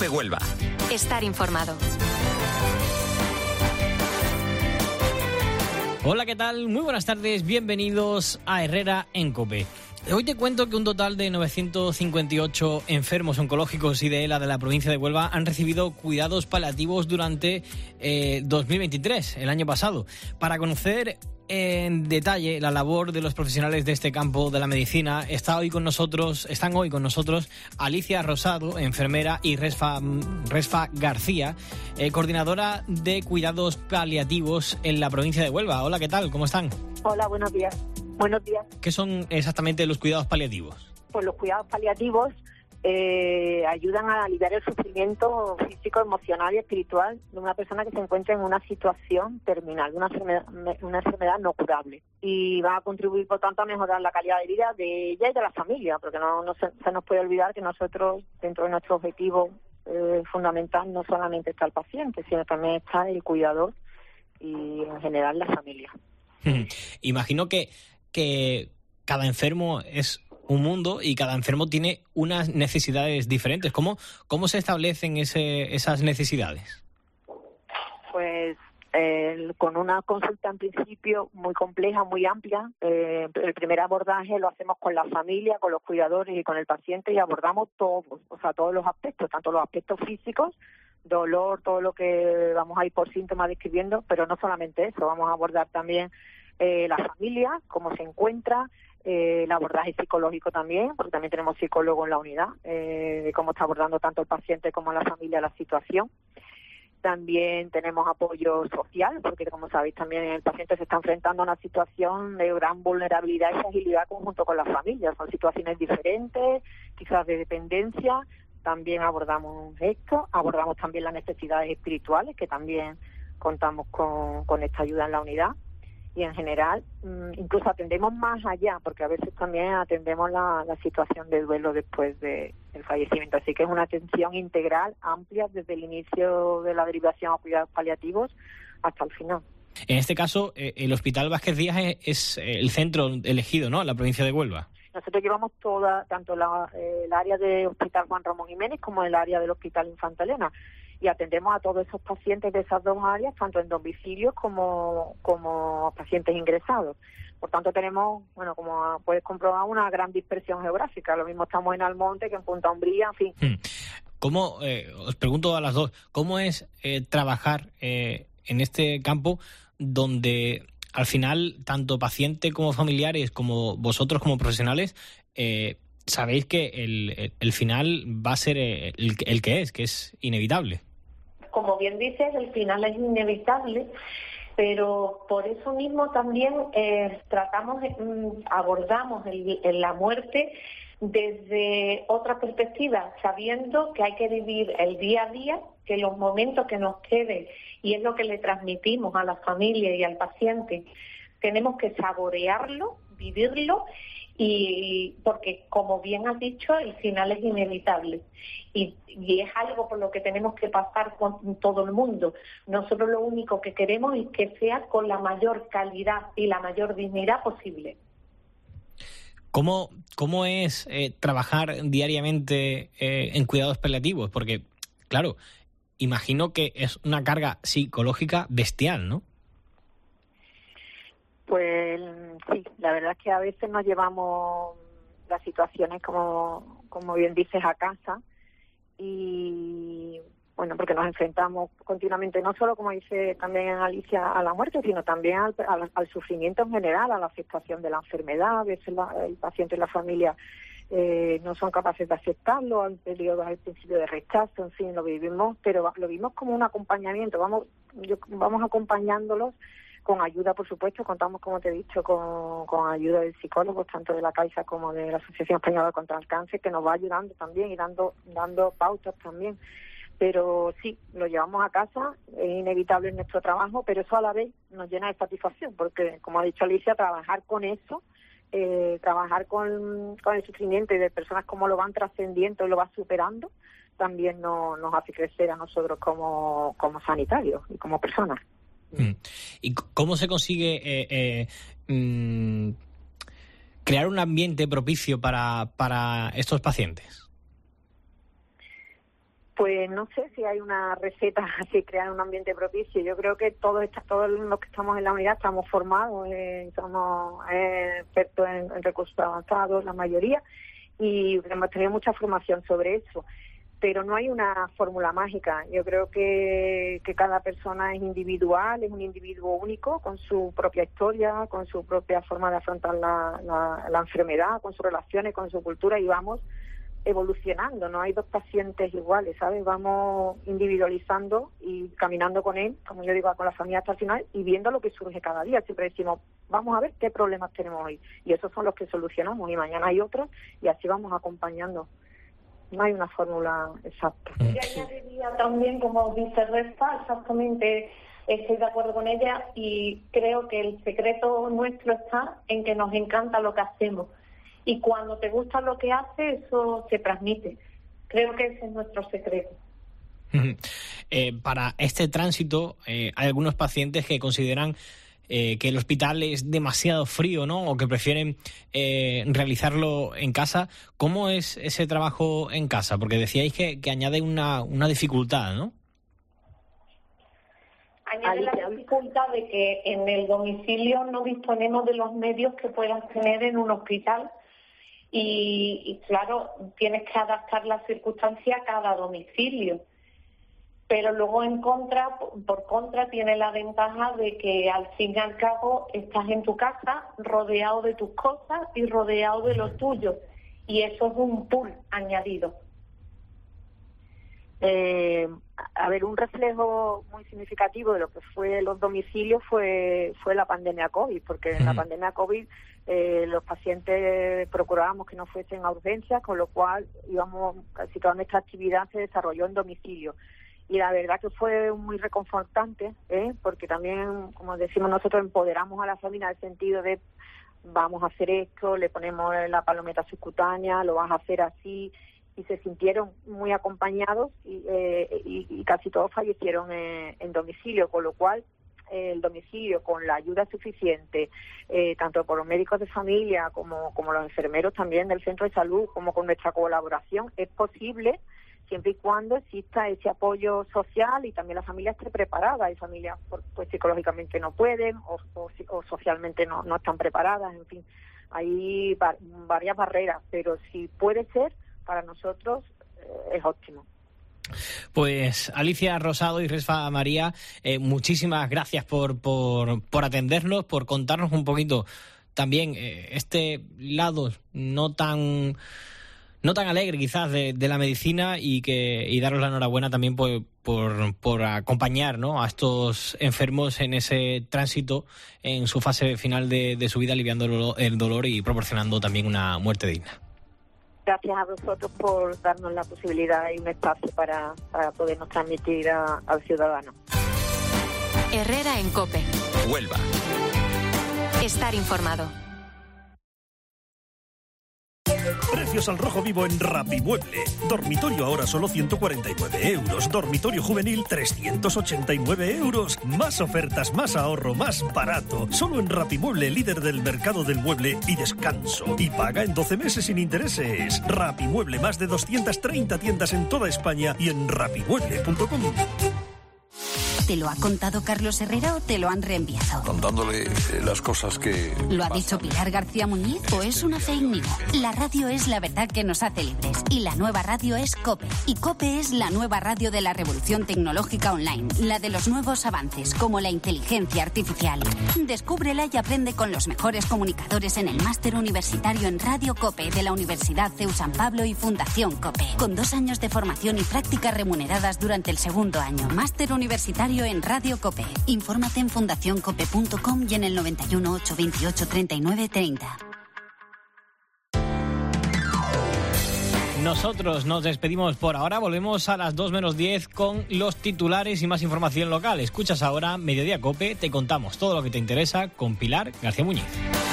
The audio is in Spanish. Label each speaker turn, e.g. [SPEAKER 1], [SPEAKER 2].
[SPEAKER 1] de Huelva.
[SPEAKER 2] Estar informado.
[SPEAKER 3] Hola, ¿qué tal? Muy buenas tardes, bienvenidos a Herrera en COPE. Hoy te cuento que un total de 958 enfermos oncológicos y de ELA de la provincia de Huelva han recibido cuidados paliativos durante 2023, el año pasado. Para conocer en detalle la labor de los profesionales de este campo de la medicina, están hoy con nosotros Alicia Rosado, enfermera, y Resfa García, coordinadora de cuidados paliativos en la provincia de Huelva. Hola, ¿qué tal? ¿Cómo están?
[SPEAKER 4] Hola, buenos días. Buenos días.
[SPEAKER 3] ¿Qué son exactamente los cuidados paliativos?
[SPEAKER 4] Pues los cuidados paliativos ayudan a aliviar el sufrimiento físico, emocional y espiritual de una persona que se encuentra en una situación terminal, una enfermedad no curable. Y va a contribuir, por tanto, a mejorar la calidad de vida de ella y de la familia, porque no se nos puede olvidar que nosotros, dentro de nuestro objetivo fundamental, no solamente está el paciente, sino también está el cuidador y, en general, la familia.
[SPEAKER 3] Imagino que cada enfermo es un mundo y cada enfermo tiene unas necesidades diferentes. ¿Cómo se establecen esas necesidades?
[SPEAKER 4] Pues con una consulta en principio muy compleja, muy amplia. El primer abordaje lo hacemos con la familia, con los cuidadores y con el paciente, y abordamos todos los aspectos, tanto los aspectos físicos, dolor, todo lo que vamos a ir por síntomas describiendo, pero no solamente eso, vamos a abordar también la familia, cómo se encuentra, el abordaje psicológico también, porque también tenemos psicólogo en la unidad, de cómo está abordando tanto el paciente como la familia la situación. También tenemos apoyo social, porque como sabéis también el paciente se está enfrentando a una situación de gran vulnerabilidad y fragilidad conjunto con la familia. Son situaciones diferentes, quizás de dependencia. También abordamos esto, abordamos también las necesidades espirituales, que también contamos con esta ayuda en la unidad. Y en general, incluso atendemos más allá, porque a veces también atendemos la situación de duelo después del fallecimiento. Así que es una atención integral, amplia, desde el inicio de la derivación a cuidados paliativos hasta el final.
[SPEAKER 3] En este caso, el Hospital Vázquez Díaz es el centro elegido, ¿no?, en la provincia de Huelva.
[SPEAKER 4] Nosotros llevamos tanto el área del Hospital Juan Ramón Jiménez como el área del Hospital Infanta Elena, y atendemos a todos esos pacientes de esas dos áreas, tanto en domicilio como pacientes ingresados. Por tanto, tenemos, como puedes comprobar, una gran dispersión geográfica. Lo mismo estamos en Almonte que en Punta Umbría, en fin.
[SPEAKER 3] Os pregunto a las dos, ¿cómo es trabajar en este campo donde al final tanto paciente como familiares, como vosotros como profesionales, sabéis que el final va a ser el que es inevitable?
[SPEAKER 5] Como bien dices, el final es inevitable, pero por eso mismo también abordamos la muerte desde otra perspectiva, sabiendo que hay que vivir el día a día, que los momentos que nos queden, y es lo que le transmitimos a la familia y al paciente, tenemos que saborearlo, vivirlo, y porque, como bien has dicho, el final es inevitable y es algo por lo que tenemos que pasar con todo el mundo. Nosotros lo único que queremos es que sea con la mayor calidad y la mayor dignidad posible.
[SPEAKER 3] ¿Cómo es trabajar diariamente en cuidados paliativos? Porque, claro, imagino que es una carga psicológica bestial, ¿no?
[SPEAKER 4] Pues sí, la verdad es que a veces nos llevamos las situaciones, como bien dices, a casa, y porque nos enfrentamos continuamente, no solo, como dice también Alicia, a la muerte, sino también al sufrimiento en general, a la aceptación de la enfermedad. A veces el paciente y la familia no son capaces de aceptarlo, al principio de rechazo, en fin, lo vivimos, pero lo vimos como un acompañamiento, vamos acompañándolos con ayuda, por supuesto. Contamos, como te he dicho, con ayuda de psicólogos, tanto de la Caixa como de la Asociación Española contra el Cáncer, que nos va ayudando también y dando pautas también. Pero sí, lo llevamos a casa, es inevitable en nuestro trabajo, pero eso a la vez nos llena de satisfacción, porque, como ha dicho Alicia, trabajar con eso, trabajar con el sufrimiento y de personas cómo lo van trascendiendo y lo van superando, también nos hace crecer a nosotros como sanitarios y como personas.
[SPEAKER 3] ¿Y cómo se consigue crear un ambiente propicio para estos pacientes?
[SPEAKER 4] Pues no sé si hay una receta así, crear un ambiente propicio. Yo creo que todos los que estamos en la unidad estamos formados, somos expertos en recursos avanzados, la mayoría, y hemos tenido mucha formación sobre eso. Pero no hay una fórmula mágica. Yo creo que cada persona es individual, es un individuo único, con su propia historia, con su propia forma de afrontar la enfermedad, con sus relaciones, con su cultura, y vamos evolucionando. No hay dos pacientes iguales, ¿sabes? Vamos individualizando y caminando con él, como yo digo, con la familia hasta el final, y viendo lo que surge cada día. Siempre decimos, vamos a ver qué problemas tenemos hoy, y esos son los que solucionamos, y mañana hay otros, y así vamos acompañando. No hay una fórmula exacta.
[SPEAKER 5] Yo añadiría también, como dice Respa, exactamente, estoy de acuerdo con ella, y creo que el secreto nuestro está en que nos encanta lo que hacemos. Y cuando te gusta lo que haces, eso se transmite. Creo que ese es nuestro secreto.
[SPEAKER 3] Para este tránsito, hay algunos pacientes que consideran que el hospital es demasiado frío, ¿no? O que prefieren realizarlo en casa. ¿Cómo es ese trabajo en casa? Porque decíais que añade una dificultad, ¿no?
[SPEAKER 5] Añade la dificultad de que en el domicilio no disponemos de los medios que puedas tener en un hospital. Y claro, tienes que adaptar las circunstancias a cada domicilio. Pero luego por contra tiene la ventaja de que al fin y al cabo estás en tu casa rodeado de tus cosas y rodeado de lo tuyo, y eso es un plus añadido.
[SPEAKER 4] A ver, un reflejo muy significativo de lo que fue los domicilios fue la pandemia COVID, porque en la pandemia COVID los pacientes procurábamos que no fuesen a urgencias, con lo cual casi toda nuestra actividad se desarrolló en domicilio. Y la verdad que fue muy reconfortante, porque también, como decimos nosotros, empoderamos a la familia en el sentido de vamos a hacer esto, le ponemos la palometa subcutánea, lo vas a hacer así, y se sintieron muy acompañados y casi todos fallecieron en domicilio, con lo cual el domicilio, con la ayuda suficiente, tanto por los médicos de familia como los enfermeros también del centro de salud, como con nuestra colaboración, es posible siempre y cuando exista ese apoyo social y también la familia esté preparada. Hay familias pues psicológicamente no pueden o socialmente no están preparadas, en fin, hay varias barreras, pero si puede ser, para nosotros es óptimo.
[SPEAKER 3] Pues Alicia Rosado y Resfa María, muchísimas gracias por atendernos, por contarnos un poquito también este lado no tan alegre quizás de la medicina, y daros la enhorabuena también por acompañar, ¿no?, a estos enfermos en ese tránsito, en su fase final de su vida, aliviando el dolor y proporcionando también una muerte digna.
[SPEAKER 4] Gracias a vosotros por darnos la posibilidad y un espacio para podernos transmitir al ciudadano.
[SPEAKER 1] Herrera en COPE.
[SPEAKER 2] Huelva.
[SPEAKER 1] Estar informado.
[SPEAKER 6] Precios al rojo vivo en Rapimueble. Dormitorio ahora solo 149 euros. Dormitorio juvenil 389 euros. Más ofertas, más ahorro, más barato. Solo en Rapimueble, líder del mercado del mueble y descanso. Y paga en 12 meses sin intereses. Rapimueble, más de 230 tiendas en toda España y en rapimueble.com.
[SPEAKER 7] ¿Te lo ha contado Carlos Herrera o te lo han reenviado?
[SPEAKER 2] Contándole las cosas que...
[SPEAKER 7] ¿Lo ha dicho Pilar García Muñiz o es una fake news? La radio es la verdad que nos hace libres y la nueva radio es COPE. Y COPE es la nueva radio de la revolución tecnológica online, la de los nuevos avances como la inteligencia artificial. Descúbrela y aprende con los mejores comunicadores en el máster universitario en Radio COPE de la Universidad CEU San Pablo y Fundación COPE. Con 2 años de formación y prácticas remuneradas durante el segundo año. Máster universitario en Radio COPE. Infórmate en fundacioncope.com y en el 91 828 39 30.
[SPEAKER 3] Nosotros nos despedimos por ahora, volvemos a las 2 menos 10 con los titulares y más información local. Escuchas ahora Mediodía COPE, te contamos todo lo que te interesa con Pilar García Muñiz.